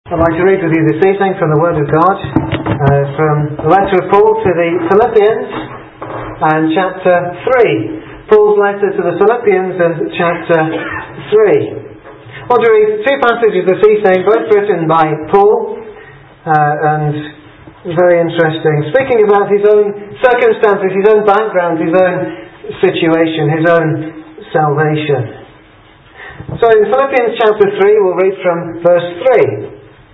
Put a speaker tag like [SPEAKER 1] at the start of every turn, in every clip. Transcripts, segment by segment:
[SPEAKER 1] I'd like to read with you this evening from the Word of God, from the letter of Paul to the Philippians, and chapter 3. Paul's letter to the Philippians and chapter 3. I want to read two passages this evening, both written by Paul, and very interesting, speaking about his own circumstances, his own background, his own situation, his own salvation. So in Philippians chapter 3, we'll read from verse 3.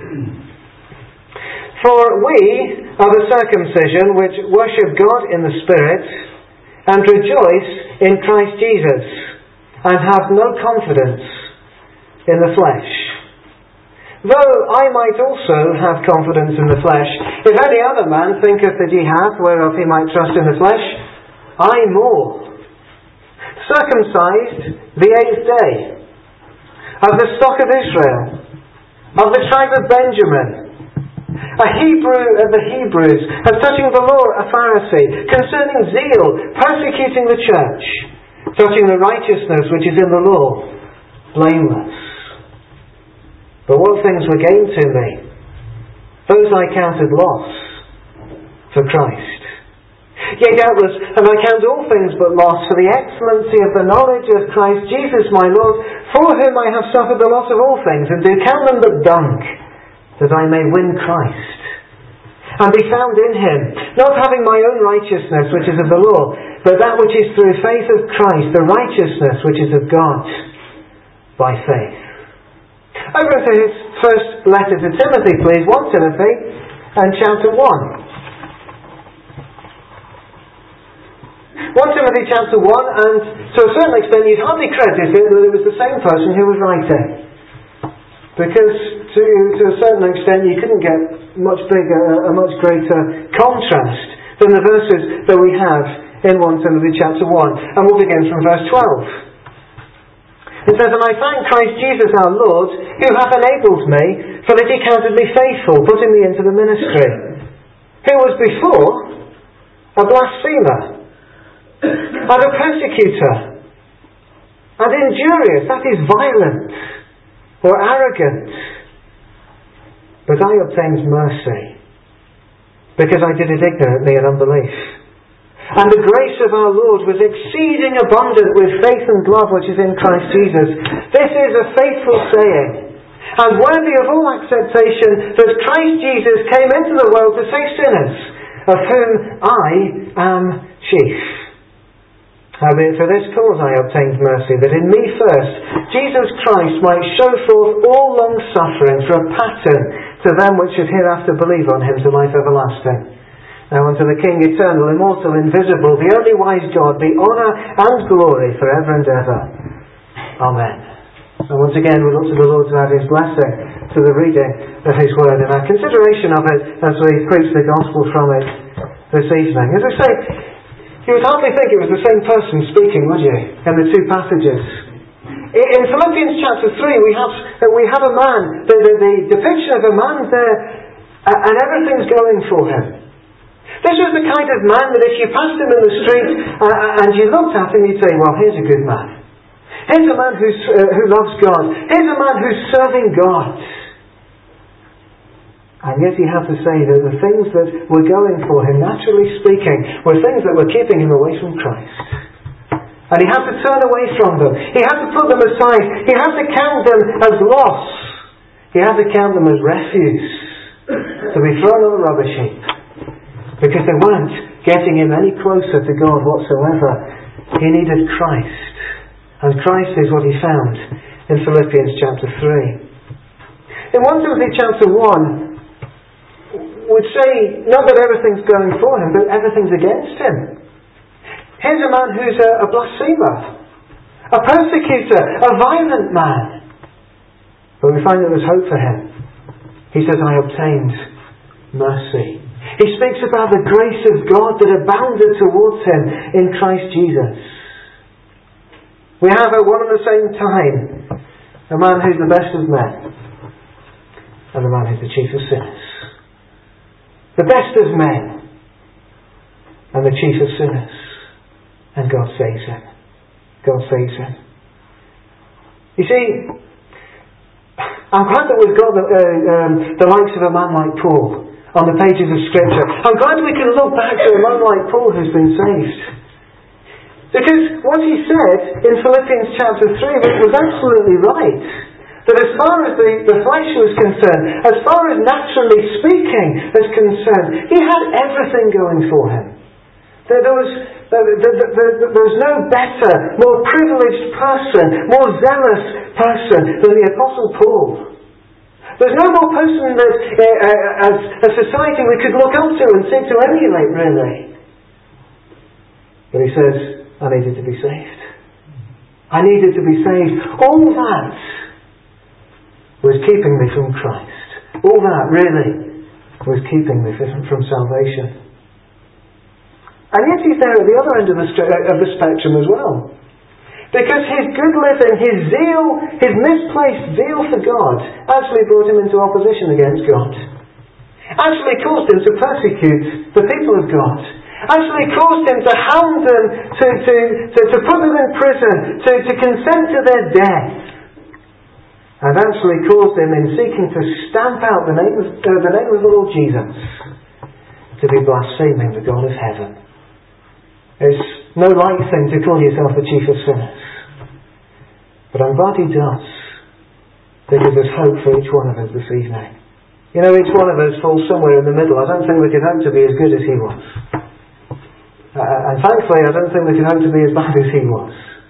[SPEAKER 1] For we are the circumcision which worship God in the Spirit and rejoice in Christ Jesus and have no confidence in the flesh. Though I might also have confidence in the flesh, if any other man thinketh that he hath whereof he might trust in the flesh, I more. Circumcised the 8th day, of the stock of Israel, of the tribe of Benjamin, a Hebrew of the Hebrews, of touching the law a Pharisee, concerning zeal, persecuting the church, touching the righteousness which is in the law, blameless. But what things were gained to me, those I counted loss for Christ. Yea, doubtless, and I count all things but loss for the excellency of the knowledge of Christ Jesus my Lord, for whom I have suffered the loss of all things, and do count them but dung, that I may win Christ, and be found in Him, not having my own righteousness which is of the law, but that which is through faith of Christ, the righteousness which is of God by faith. Over to his first letter to Timothy, please, 1 Timothy and chapter 1. 1 Timothy chapter 1, and to a certain extent you'd hardly credit it that it was the same person who was writing. Because to a certain extent you couldn't get a much greater contrast than the verses that we have in 1 Timothy chapter 1. And we'll begin from verse 12. It says, And I thank Christ Jesus our Lord, who hath enabled me, for that he counted me faithful, putting me into the ministry, who was before a blasphemer, and a persecutor, and injurious, that is violent, or arrogant. But I obtained mercy, because I did it ignorantly in unbelief. And the grace of our Lord was exceeding abundant with faith and love which is in Christ Jesus. This is a faithful saying, and worthy of all acceptation, that Christ Jesus came into the world to save sinners, of whom I am chief. Howbeit for this cause I obtained mercy, that in me first Jesus Christ might show forth all long suffering for a pattern to them which should hereafter believe on him to life everlasting. Now unto the King eternal, immortal, invisible, the only wise God, be honour and glory for ever and ever. Amen. And once again we look to the Lord to add his blessing to the reading of his word and our consideration of it as we preach the gospel from it this evening. As I say, you would hardly think it was the same person speaking, would you, in the two passages. In Philippians chapter 3 we have a man, the depiction of a man there, and everything's going for him. This was the kind of man that if you passed him in the street and you looked at him, you'd say, well, here's a good man. Here's a man who loves God. Here's a man who's serving God. And yet he had to say that the things that were going for him, naturally speaking, were things that were keeping him away from Christ. And he had to turn away from them. He had to put them aside. He had to count them as loss. He had to count them as refuse, to be thrown on the rubbish heap. Because they weren't getting him any closer to God whatsoever. He needed Christ. And Christ is what he found in Philippians chapter 3. In 1 Timothy chapter 1, would say not that everything's going for him, but everything's against him. Here's a man who's a blasphemer, a persecutor, a violent man. But we find that there's hope for him. He says, I obtained mercy. He speaks about the grace of God that abounded towards him in Christ Jesus. We have at one and the same time a man who's the best of men and a man who's the chief of sinners. The best of men and the chief of sinners. And God saves him. God saves him. You see, I'm glad that we've got the likes of a man like Paul on the pages of Scripture. I'm glad we can look back to a man like Paul who's been saved. Because what he said in Philippians chapter 3 was absolutely right. That as far as the flesh was concerned, as far as naturally speaking is concerned, he had everything going for him. There was no better, more privileged person, more zealous person than the Apostle Paul. There's no more person that as a society we could look up to and seek to emulate, really. But he says, I needed to be saved. I needed to be saved. All that was keeping me from Christ. All that, really, was keeping me from salvation. And yet he's there at the other end of the spectrum as well. Because his good living, his zeal, his misplaced zeal for God actually brought him into opposition against God. Actually caused him to persecute the people of God. Actually caused him to hound them, to put them in prison, to consent to their death. And actually caused him, in seeking to stamp out the name of the Lord Jesus, to be blaspheming the God of heaven. It's no light thing to call yourself the chief of sinners. But I'm glad he does. Because there's hope for each one of us this evening. You know, each one of us falls somewhere in the middle. I don't think we can hope to be as good as he was. And thankfully, I don't think we can hope to be as bad as he was.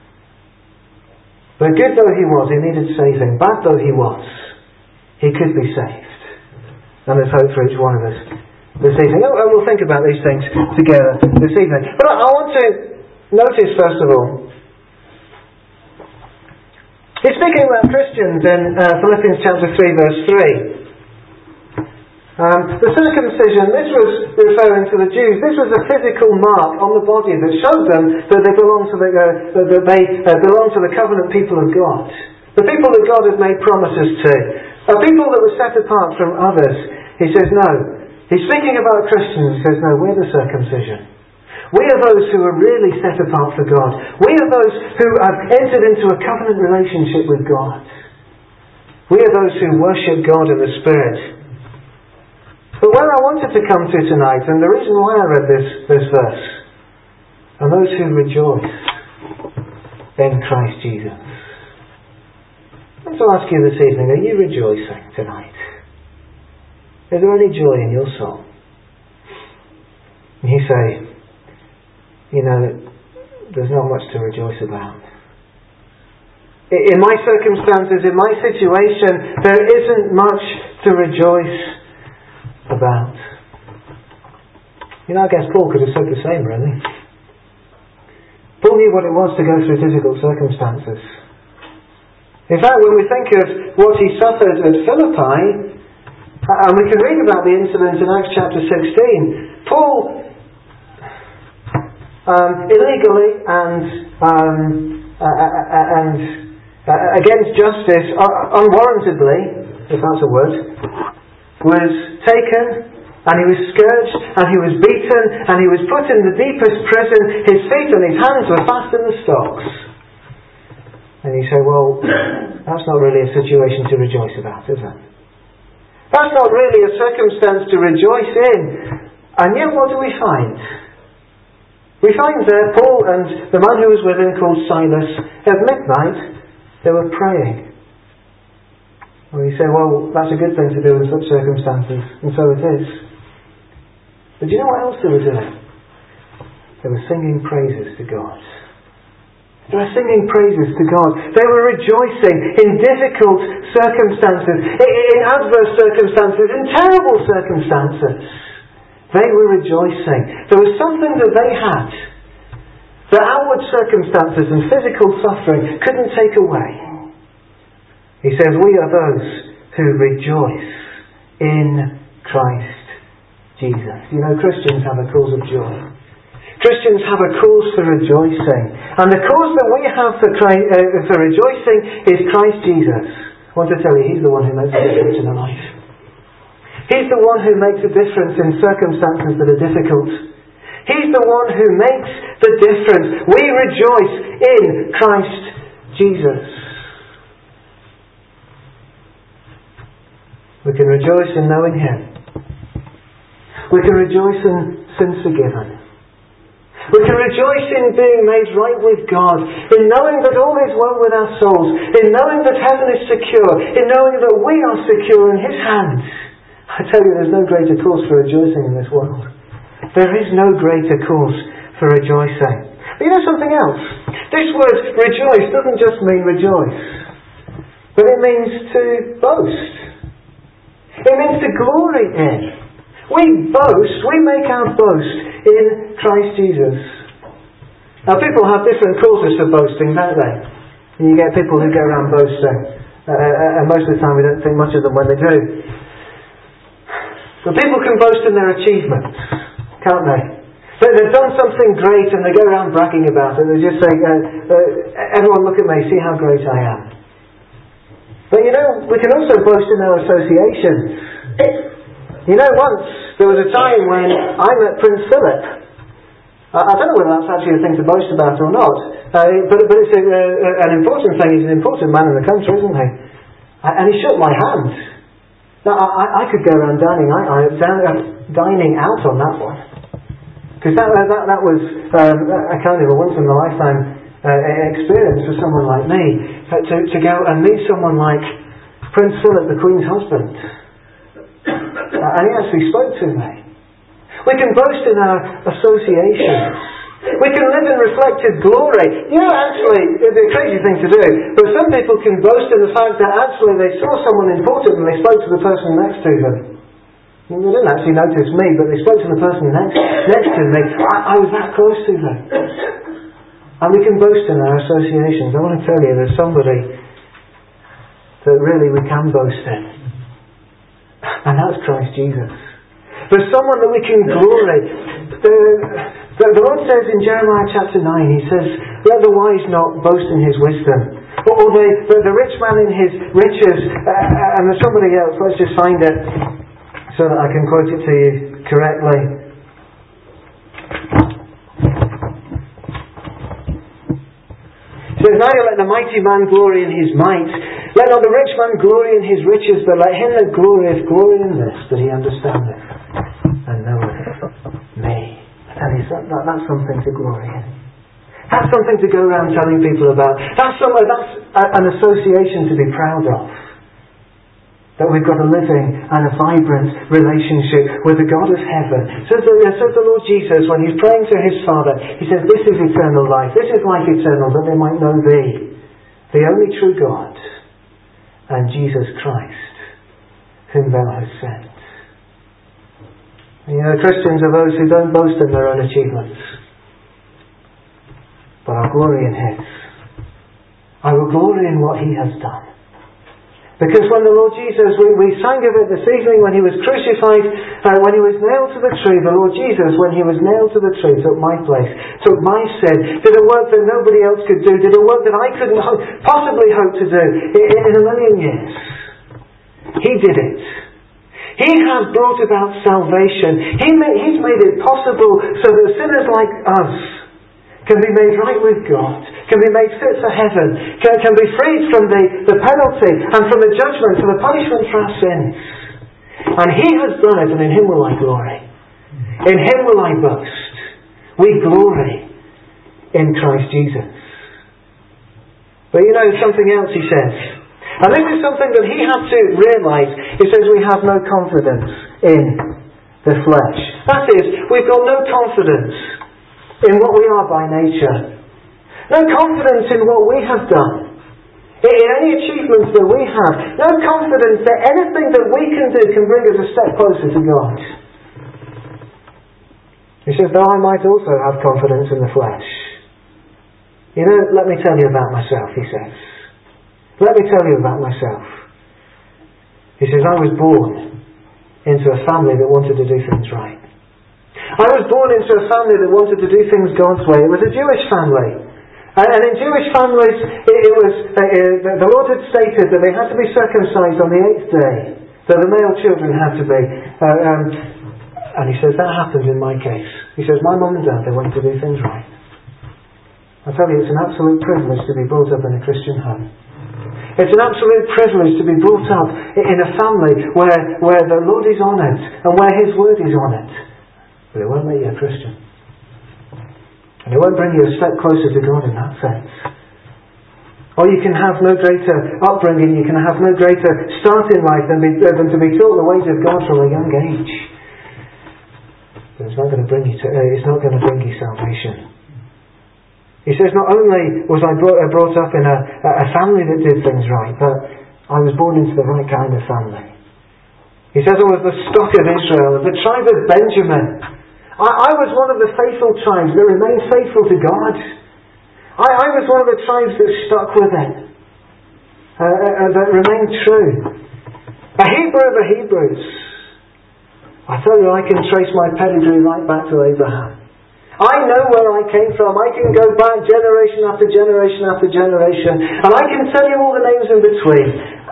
[SPEAKER 1] But good though he was, he needed saving. Bad though he was, he could be saved. And there's hope for each one of us this evening. And we'll think about these things together this evening. But I want to notice, first of all, he's speaking about Christians in Philippians chapter 3 verse 3. The circumcision, this was referring to the Jews. This was a physical mark on the body that showed them that they belonged to the covenant people of God. The people that God had made promises to. A people that were set apart from others. He says no. He's speaking about Christians. He says no, we're the circumcision. We are those who are really set apart for God. We are those who have entered into a covenant relationship with God. We are those who worship God in the Spirit. But where I wanted to come to tonight, and the reason why I read this verse, are those who rejoice in Christ Jesus. I want to ask you this evening, are you rejoicing tonight? Is there any joy in your soul? And you say, you know, there's not much to rejoice about. In my circumstances, in my situation, there isn't much to rejoice about. You know, I guess Paul could have said the same, really. Paul knew what it was to go through difficult circumstances. In fact, when we think of what he suffered at Philippi, and we can read about the incident in Acts chapter 16, Paul illegally and against justice, unwarrantedly, if that's a word, was taken, and he was scourged, and he was beaten, and he was put in the deepest prison. His feet and his hands were fast in the stocks. And you say, well, that's not really a situation to rejoice about, is it? That's not really a circumstance to rejoice in. And yet what do we find? We find there Paul and the man who was with him, called Silas, at midnight, they were praying. Well, you say, well, that's a good thing to do in such circumstances, and so it is. But do you know what else they were doing? They were singing praises to God. They were singing praises to God. They were rejoicing in difficult circumstances, in adverse circumstances, in terrible circumstances. They were rejoicing. There was something that they had that outward circumstances and physical suffering couldn't take away. He says, we are those who rejoice in Christ Jesus. You know, Christians have a cause of joy. Christians have a cause for rejoicing. And the cause that we have for rejoicing is Christ Jesus. I want to tell you, He's the one who makes a difference in our life. He's the one who makes a difference in circumstances that are difficult. He's the one who makes the difference. We rejoice in Christ Jesus. We can rejoice in knowing Him. We can rejoice in sins forgiven. We can rejoice in being made right with God, in knowing that all is well with our souls, in knowing that heaven is secure, in knowing that we are secure in His hands. I tell you, there's no greater cause for rejoicing in this world. There is no greater cause for rejoicing. But you know something else? This word rejoice doesn't just mean rejoice, but it means to boast. It means to glory in. We boast, we make our boast in Christ Jesus. Now people have different causes for boasting, don't they? And you get people who go around boasting. And most of the time we don't think much of them when they do. But people can boast in their achievements, can't they? So they've done something great and they go around bragging about it. They just say, everyone look at me, see how great I am. But you know, we can also boast in our associations. You know, once there was a time when I met Prince Philip. I don't know whether that's actually a thing to boast about or not, but it's an important thing. He's an important man in the country, isn't he? And he shook my hand. Now, I could go around dining out on that one, because that was a kind of a once in a lifetime experience for someone like me, to go and meet someone like Prince Philip, the Queen's husband. And he actually spoke to me. We can boast in our associations. We can live in reflected glory. You know, actually, it'd be a crazy thing to do, but some people can boast in the fact that actually they saw someone important and they spoke to the person next to them. They didn't actually notice me, but they spoke to the person next to me. I was that close to them. And we can boast in our associations. I want to tell you, there's somebody that really we can boast in. And that's Christ Jesus. There's someone that we can glory. The Lord says in Jeremiah chapter 9, He says, let the wise not boast in his wisdom, or the rich man in his riches. And there's somebody else, let's just find it so that I can quote it to you correctly. It says, neither let the mighty man glory in his might, let not the rich man glory in his riches, but let him that glorieth glory in this, that he understandeth and knoweth me. And that's something to glory in. That's something to go around telling people about. That's an association to be proud of. That we've got a living and a vibrant relationship with the God of heaven. Says the Lord Jesus when He's praying to His Father, He says, this is eternal life. This is life eternal, that they might know Thee, the only true God, and Jesus Christ, whom Thou hast sent. And you know, Christians are those who don't boast in their own achievements, but are glory in His. I will glory in what He has done. Because when the Lord Jesus, we sang of it this evening, when He was crucified, when He was nailed to the tree, the Lord Jesus, when He was nailed to the tree, took my place, took my sin, did a work that nobody else could do, did a work that I couldn't possibly hope to do in a million years. He did it. He has brought about salvation. He's made it possible so that sinners like us can be made right with God, can be made fit for heaven, can be freed from the penalty and from the judgment, from the punishment for our sins. And He has done it, and in Him will I glory. In Him will I boast. We glory in Christ Jesus. But you know something else He says. And this is something that He had to realise. He says we have no confidence in the flesh. That is, we've got no confidence in what we are by nature. No confidence in what we have done. In any achievements that we have. No confidence that anything that we can do can bring us a step closer to God. He says, though I might also have confidence in the flesh. You know, let me tell you about myself, He says. Let me tell you about myself. He says, I was born into a family that wanted to do things right. I was born into a family that wanted to do things God's way. It was a Jewish family. And in Jewish families, it was the Lord had stated that they had to be circumcised on the 8th day. So the male children had to be. And He says, that happened in my case. He says, my mum and dad, they wanted to do things right. I tell you, it's an absolute privilege to be brought up in a Christian home. It's an absolute privilege to be brought up in a family where the Lord is honoured and where His Word is honoured. But it won't make you a Christian. And it won't bring you a step closer to God in that sense. Or you can have no greater upbringing, you can have no greater start in life than to be taught the ways of God from a young age. But it's not going to bring you salvation. He says, not only was I brought up in a family that did things right, but I was born into the right kind of family. He says I was the stock of Israel, the tribe of Benjamin. I was one of the faithful tribes that remained faithful to God. I was one of the tribes that stuck with it, that remained true. A Hebrew of the Hebrews. I tell you, I can trace my pedigree right back to Abraham. I know where I came from. I can go back generation after generation after generation, and I can tell you all the names in between.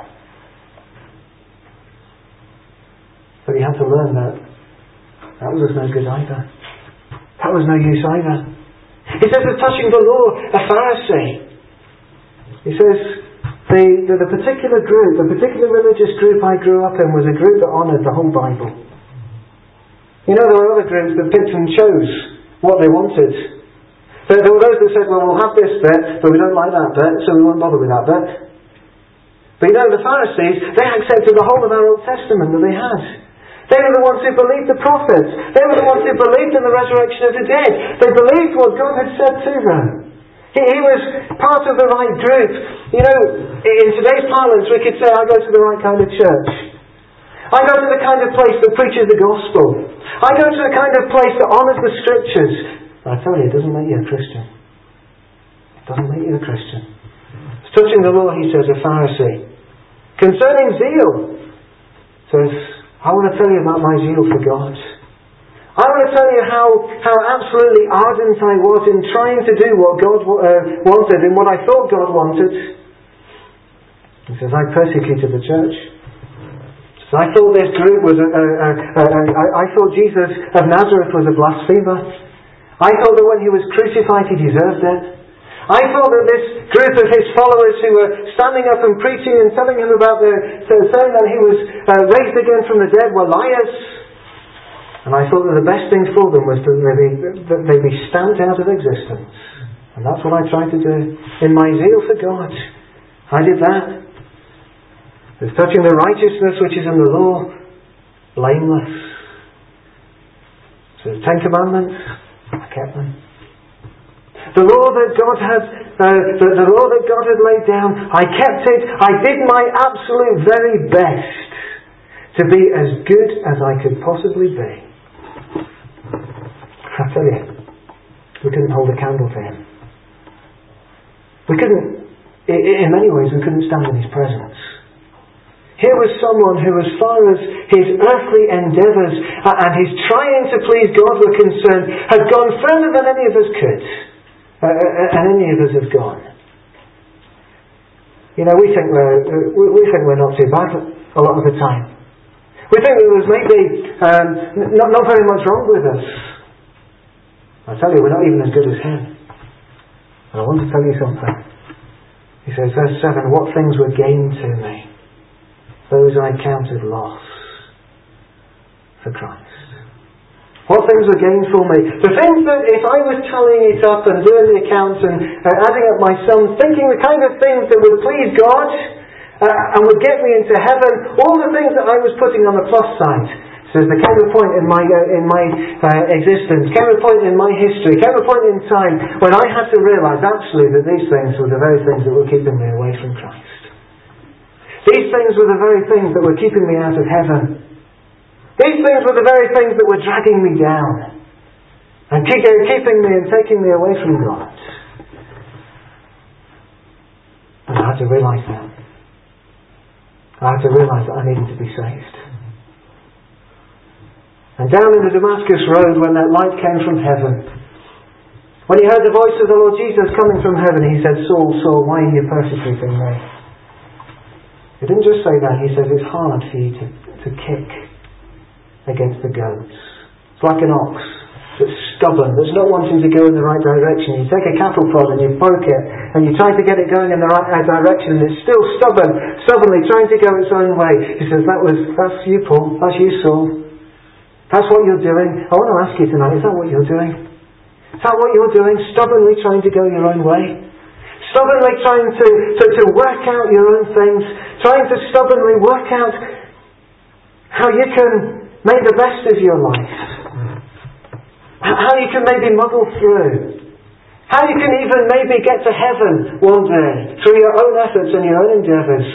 [SPEAKER 1] But you have to learn that was no good either. That was no use either. He says, touching the law, a Pharisee. He says, the particular group, the particular religious group I grew up in was a group that honoured the whole Bible. You know, there were other groups that picked and chose what they wanted. There were those that said, well, we'll have this bit, but we don't like that bit, so we won't bother with that bit. But you know, the Pharisees, they accepted the whole of our Old Testament that they had. They were the ones who believed the prophets. They were the ones who believed in the resurrection of the dead. They believed what God had said to them. He was part of the right group. You know, in today's parlance we could say, I go to the right kind of church. I go to the kind of place that preaches the gospel. I go to the kind of place that honours the scriptures. But I tell you, it doesn't make you a Christian. It doesn't make you a Christian. Touching the law, he says, a Pharisee. Concerning zeal, says, I want to tell you about my zeal for God. I want to tell you how absolutely ardent I was in trying to do what God wanted and what I thought God wanted. He says, I persecuted the church. I thought this group was I thought Jesus of Nazareth was a blasphemer. I thought that when He was crucified He deserved it. I thought that this group of His followers who were standing up and preaching and telling Him about saying that He was raised again from the dead were liars. And I thought that the best thing for them was that they be stamped out of existence. And that's what I tried to do. In my zeal for God, I did that. As touching the righteousness which is in the law, blameless. So the Ten Commandments, I kept them. The law that God had, the law that God had laid down, I kept it. I did my absolute very best to be as good as I could possibly be. I tell you, we couldn't hold a candle to Him. We couldn't, in many ways, we couldn't stand in His presence. Here was someone who, as far as his earthly endeavours and his trying to please God were concerned, had gone further than any of us could. And any of us have gone. You know, we think we're not too bad a lot of the time. We think that there's maybe not very much wrong with us. I tell you, we're not even as good as Him. And I want to tell you something. He says, verse 7, what things were gained to me? Those I counted loss for Christ. What things were gained for me? The things that if I was tallying it up and doing the accounts and adding up my sums, thinking the kind of things that would please God and would get me into heaven, all the things that I was putting on the plus side. So there came a point in my existence, came a point in my history, came a point in time when I had to realise actually that these things were the very things that were keeping me away from Christ. These things were the very things that were keeping me out of heaven. These things were the very things that were dragging me down and keeping me and taking me away from God. And I had to realise that. I had to realise that I needed to be saved. And down in the Damascus road, when that light came from heaven, when he heard the voice of the Lord Jesus coming from heaven, he said, Saul, Saul, why are you persecuting me? He didn't just say that, he says it's hard for you to kick against the goats. It's like an ox that's stubborn, that's not wanting to go in the right direction. You take a cattle prod and you poke it, and you try to get it going in the right direction, and it's still stubbornly trying to go its own way. He says, that's you, Paul. That's you, Saul. That's what you're doing. I want to ask you tonight, is that what you're doing? Is that what you're doing? Stubbornly trying to go your own way? Stubbornly trying to work out your own things? Trying to stubbornly work out how you can make the best of your life? How you can maybe muddle through? How you can even maybe get to heaven one day through your own efforts and your own endeavours?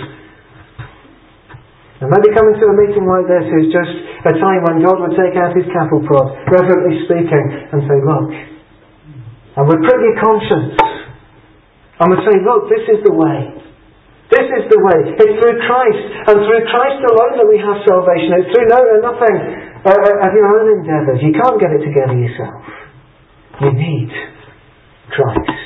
[SPEAKER 1] And maybe coming to a meeting like this is just a time when God would take out His cattle prod, reverently speaking, and say, look, and with prickly conscience, and would say, look, this is the way. This is the way. It's through Christ, and through Christ alone that we have salvation. It's through nothing of your own endeavours. You can't get it together yourself. You need Christ.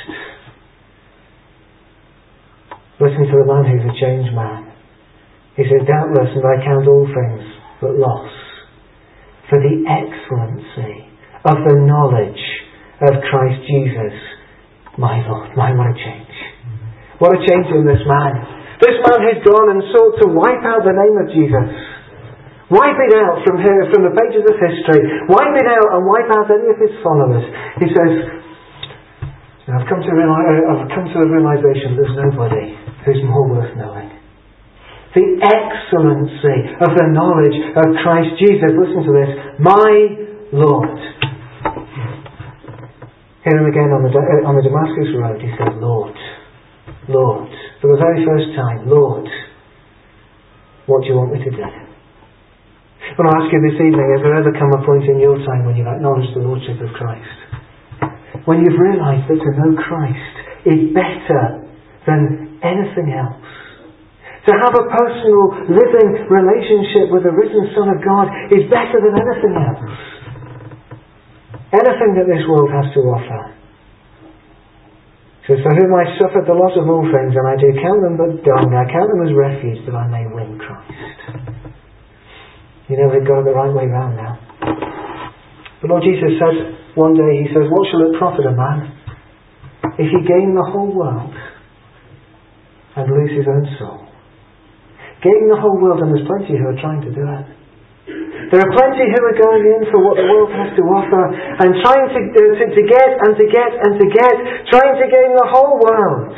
[SPEAKER 1] Listen to the man who's a changed man. He says, doubtless, and I count all things but loss, for the excellency of the knowledge of Christ Jesus, my Lord. What a change. What a change in this man. This man had gone and sought to wipe out the name of Jesus. Wipe it out from the pages of history. Wipe it out and wipe out any of his followers. He says, I've come to the realization there's nobody who's more worth knowing. The excellency of the knowledge of Christ Jesus. Listen to this. My Lord. Hear him again on the Damascus road. He said, Lord. Lord. For the very first time, Lord, what do you want me to do? I want to ask you this evening, has there ever come a point in your time when you've acknowledged the Lordship of Christ? When you've realised that to know Christ is better than anything else? To have a personal, living relationship with the risen Son of God is better than anything else. Anything that this world has to offer. So for whom I suffered the loss of all things, and I do count them but dung, I count them as refuge that I may win Christ. You know they've got it the right way round now. The Lord Jesus said one day, He says, what shall it profit a man if he gain the whole world and lose his own soul? Gain the whole world, and there's plenty who are trying to do it. There are plenty who are going in for what the world has to offer and trying to get, trying to gain the whole world.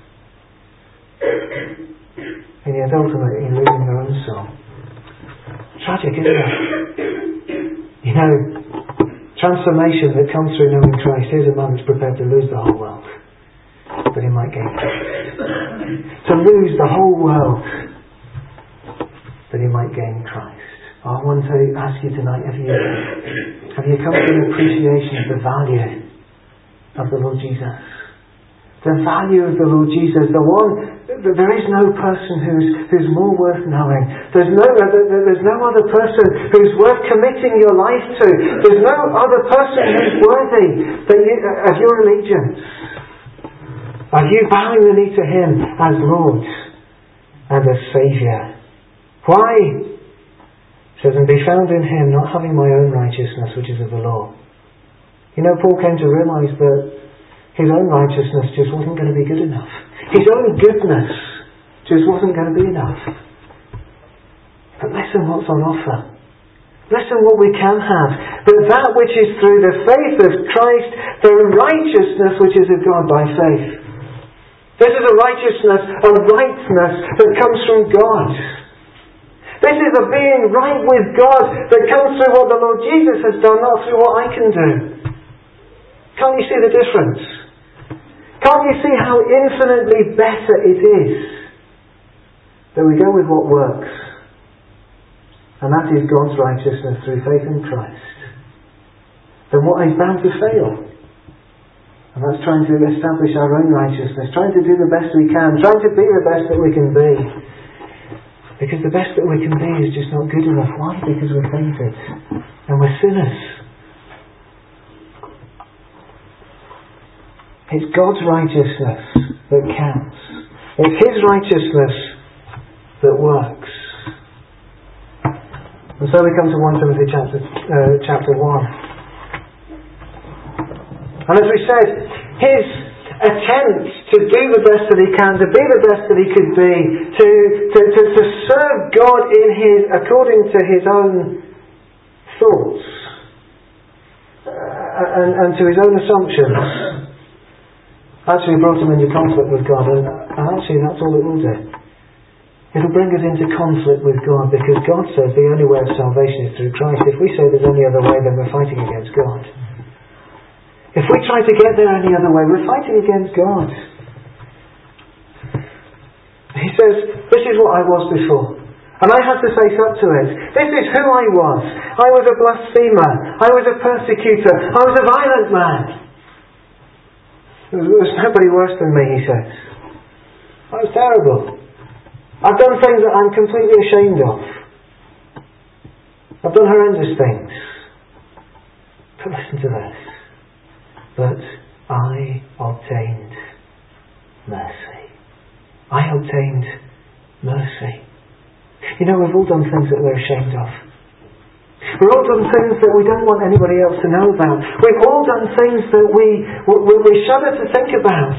[SPEAKER 1] And yet ultimately losing their own soul. Tragic, isn't it? You know, transformation that comes through knowing Christ. Here's a man that's prepared to lose the whole world, but he might gain Christ. To lose the whole world, that he might gain Christ. I want to ask you tonight, have you come to an appreciation of the value of the Lord Jesus? The value of the Lord Jesus, the one, there is no person who's more worth knowing. There's no other person who's worth committing your life to. There's no other person who's worthy of your allegiance. Are you bowing the knee to Him as Lord and as Saviour? Why? It says, and be found in Him, not having my own righteousness, which is of the law. You know, Paul came to realise that his own righteousness just wasn't going to be good enough. His own goodness just wasn't going to be enough. But listen what's on offer. Listen what we can have. But that which is through the faith of Christ, the righteousness which is of God by faith. This is a righteousness, a rightness that comes from God. This is a being right with God that comes through what the Lord Jesus has done, not through what I can do. Can't you see the difference? Can't you see how infinitely better it is that we go with what works? And that is God's righteousness through faith in Christ. Then what is bound to fail? And that's trying to establish our own righteousness, trying to do the best we can, trying to be the best that we can be. Because the best that we can be is just not good enough. Why? Because we're tainted. And we're sinners. It's God's righteousness that counts. It's His righteousness that works. And so we come to 1 Timothy chapter 1. And as we said, his attempt to do the best that he can, to be the best that he could be, to serve God according to his own thoughts and to his own assumptions, actually brought him into conflict with God, and actually that's all it will do. It'll bring us into conflict with God, because God says the only way of salvation is through Christ. If we say there's any other way, then we're fighting against God. If we try to get there any other way, we're fighting against God. He says, this is what I was before, and I had to face up to it. This is who I was. I was a blasphemer. I was a persecutor. I was a violent man. There was nobody worse than me, he says. I was terrible. I've done things that I'm completely ashamed of. I've done horrendous things. But listen to this. But I obtained mercy. I obtained mercy. You know, we've all done things that we're ashamed of. We've all done things that we don't want anybody else to know about. We've all done things that we shudder to think about.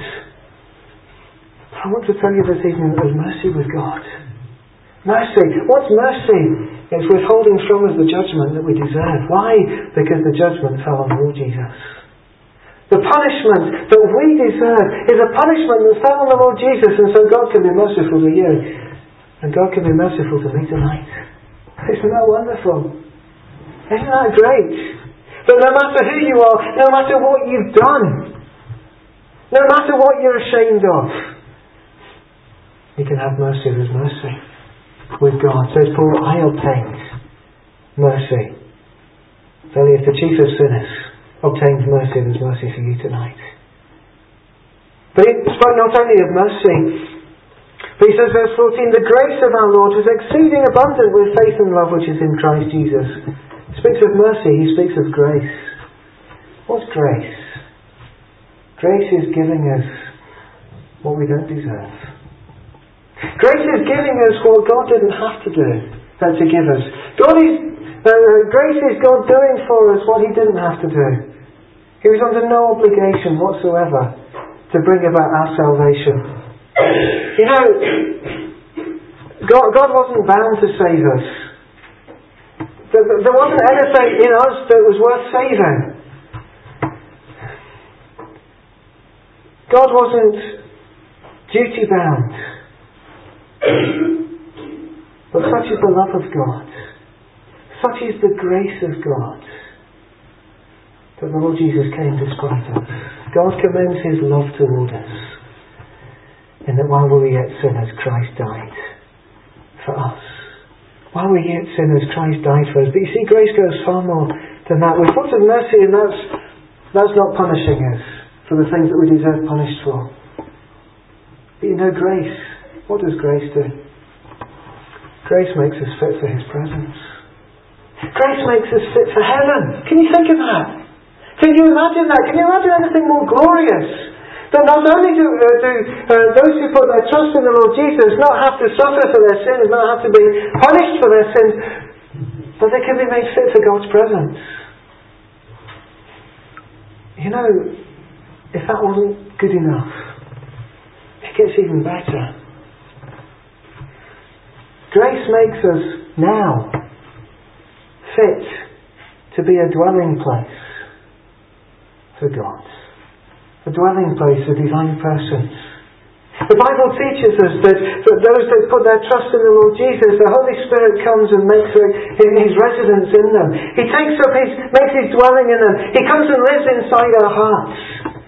[SPEAKER 1] I want to tell you this evening that there's mercy with God. Mercy. What's mercy? It's withholding from us the judgment that we deserve. Why? Because the judgment fell on the Lord Jesus. The punishment that we deserve is a punishment that fell on the Lord Jesus, and so God can be merciful to you. And God can be merciful to me tonight. Isn't that wonderful? Isn't that great? That no matter who you are, no matter what you've done, no matter what you're ashamed of, you can have mercy. There's mercy with God. Says Paul, I obtained mercy. Verily, if the chief of sinners obtains mercy, there's mercy for you tonight. But he spoke not only of mercy, but he says, verse 14, the grace of our Lord was exceeding abundant with faith and love which is in Christ Jesus. He speaks of mercy, he speaks of grace. What's grace? Grace is giving us what we don't deserve. Grace is giving us what God didn't have to do, to give us. Grace is God doing for us what He didn't have to do. He was under no obligation whatsoever to bring about our salvation. You know, God wasn't bound to save us. There wasn't anything in us that was worth saving. God wasn't duty bound. But such is the love of God, such is the grace of God, that the Lord Jesus came despite us. God commends His love toward us, in that while we were yet sinners, Christ died for us. While we were yet sinners, Christ died for us. But you see, grace goes far more than that. We've thought of mercy, and that's not punishing us for the things that we deserve punished for. But you know, grace, what does grace do? Grace makes us fit for His presence. Grace makes us fit for heaven. Can you think of that? Can you imagine that? Can you imagine anything more glorious? That not only do those who put their trust in the Lord Jesus not have to suffer for their sins, not have to be punished for their sins, but they can be made fit for God's presence. You know, if that wasn't good enough, it gets even better. Grace makes us now fit to be a dwelling place for God. A dwelling place for divine persons. The Bible teaches us that those that put their trust in the Lord Jesus, the Holy Spirit comes and makes His residence in them. He makes His dwelling in them. He comes and lives inside our hearts.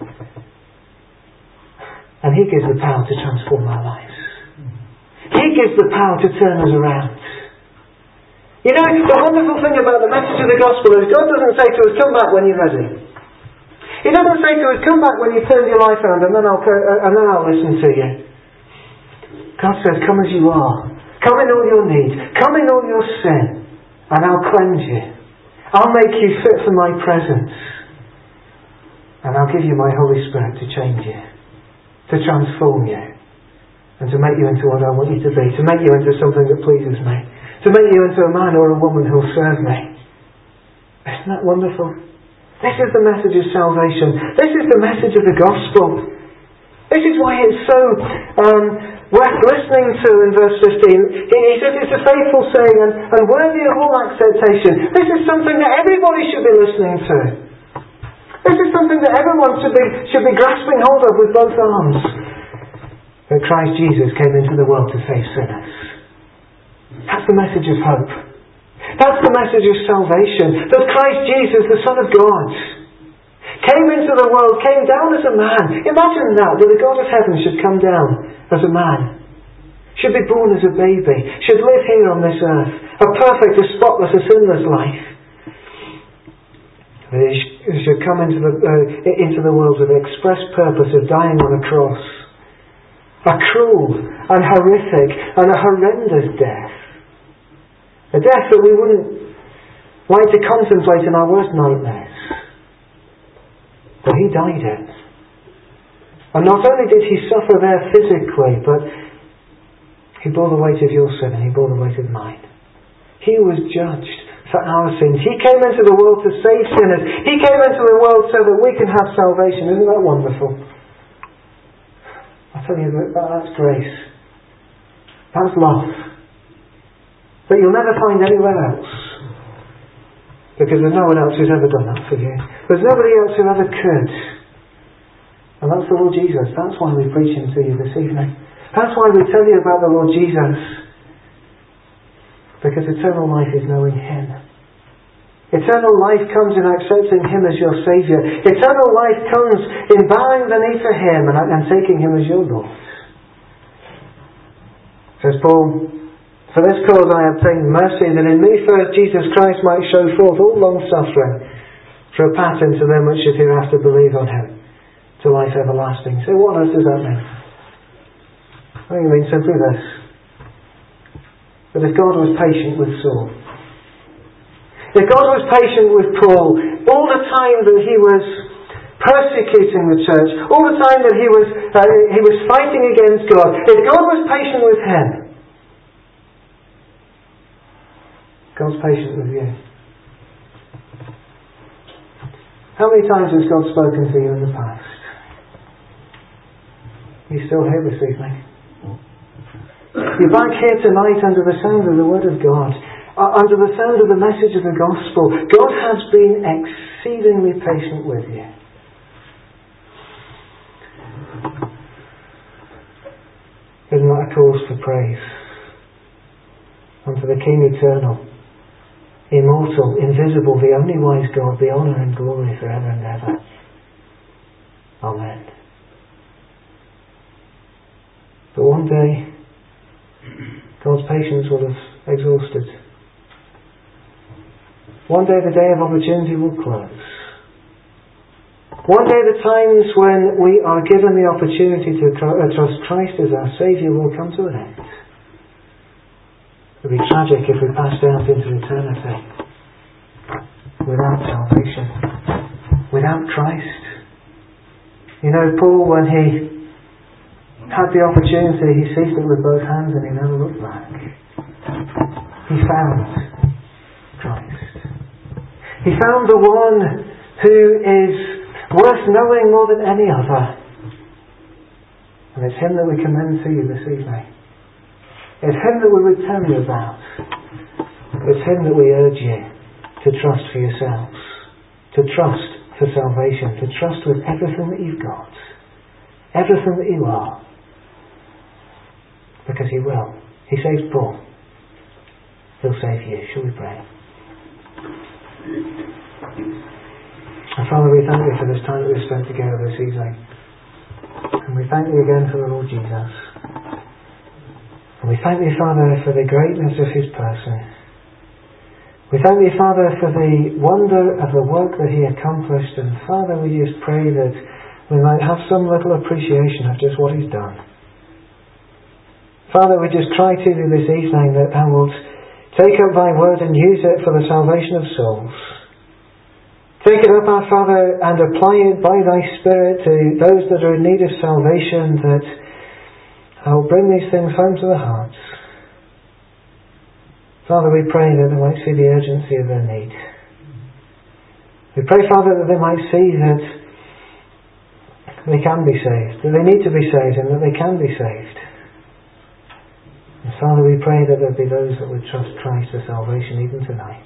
[SPEAKER 1] And He gives the power to transform our lives. He gives the power to turn us around. You know, the wonderful thing about the message of the gospel is God doesn't say to us, come back when you're ready. He doesn't say to us, come back when you turn your life around and then I'll listen to you. God says, come as you are. Come in all your need. Come in all your sin. And I'll cleanse you. I'll make you fit for my presence. And I'll give you my Holy Spirit to change you. To transform you. And to make you into what I want you to be. To make you into something that pleases me. To make you into a man or a woman who'll serve me. Isn't that wonderful? This is the message of salvation. This is the message of the gospel. This is why it's so worth listening to in verse 15. He says it's a faithful saying and worthy of all acceptation. This is something that everybody should be listening to. This is something that everyone should be grasping hold of with both arms. That Christ Jesus came into the world to save sinners. That's the message of hope. That's the message of salvation. That Christ Jesus, the Son of God, came into the world, came down as a man. Imagine that the God of heaven should come down as a man. Should be born as a baby. Should live here on this earth. A perfect, a spotless, a sinless life. He should come into the world with the express purpose of dying on a cross. A cruel and horrific and a horrendous death. A death that we wouldn't like to contemplate in our worst nightmares. But He died it. And not only did He suffer there physically, but He bore the weight of your sin and He bore the weight of mine. He was judged for our sins. He came into the world to save sinners. He came into the world so that we can have salvation. Isn't that wonderful? I tell you, that's grace. That's love. That you'll never find anywhere else. Because there's no one else who's ever done that for you. There's nobody else who ever could. And that's the Lord Jesus. That's why we preach Him to you this evening. That's why we tell you about the Lord Jesus. Because eternal life is knowing Him. Eternal life comes in accepting Him as your Saviour. Eternal life comes in bowing the knee to Him and taking Him as your Lord. Says Paul, "For this cause I obtained mercy, that in me first Jesus Christ might show forth all long suffering, for a pattern to them which should hereafter believe on Him, to life everlasting." So what else does that mean? I think it means simply this: that if God was patient with Saul, if God was patient with Paul, all the time that he was persecuting the church, all the time that he was fighting against God, if God was patient with him, God's patient with you. How many times has God spoken to you in the past? Are you still here this evening? You're back here tonight under the sound of the Word of God, under the sound of the message of the gospel. God has been exceedingly patient with you. Isn't that a cause for praise? Unto the King eternal, immortal, invisible, the only wise God, be honour and glory forever and ever. Amen. But one day, God's patience will have exhausted. One day the day of opportunity will close. One day the times when we are given the opportunity to trust Christ as our Saviour will come to an end. It would be tragic if we passed out into eternity without salvation, without Christ. You know, Paul, when he had the opportunity, he seized it with both hands and he never looked back. He found Christ. He found the one who is worth knowing more than any other. And it's Him that we commend to you this evening. It's Him that we would tell you about. It's Him that we urge you to trust for yourselves. To trust for salvation. To trust with everything that you've got. Everything that you are. Because He will. He saved Paul. He'll save you. Shall we pray? And Father, we thank you for this time that we've spent together this evening. And we thank you again for the Lord Jesus. And we thank you, Father, for the greatness of His person. We thank you, Father, for the wonder of the work that He accomplished. And Father, we just pray that we might have some little appreciation of just what He's done. Father, we just cry to you this evening that Thou wilt take up Thy word and use it for the salvation of souls. Take it up, our Father, and apply it by Thy Spirit to those that are in need of salvation, that I'll bring these things home to their hearts. Father, we pray that they might see the urgency of their need. We pray, Father, that they might see that they can be saved, that they need to be saved, and that they can be saved. And Father, we pray that there be those that would trust Christ for salvation even tonight.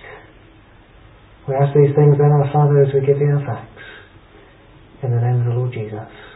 [SPEAKER 1] We ask these things then, our Father, as we give you our thanks. In the name of the Lord Jesus.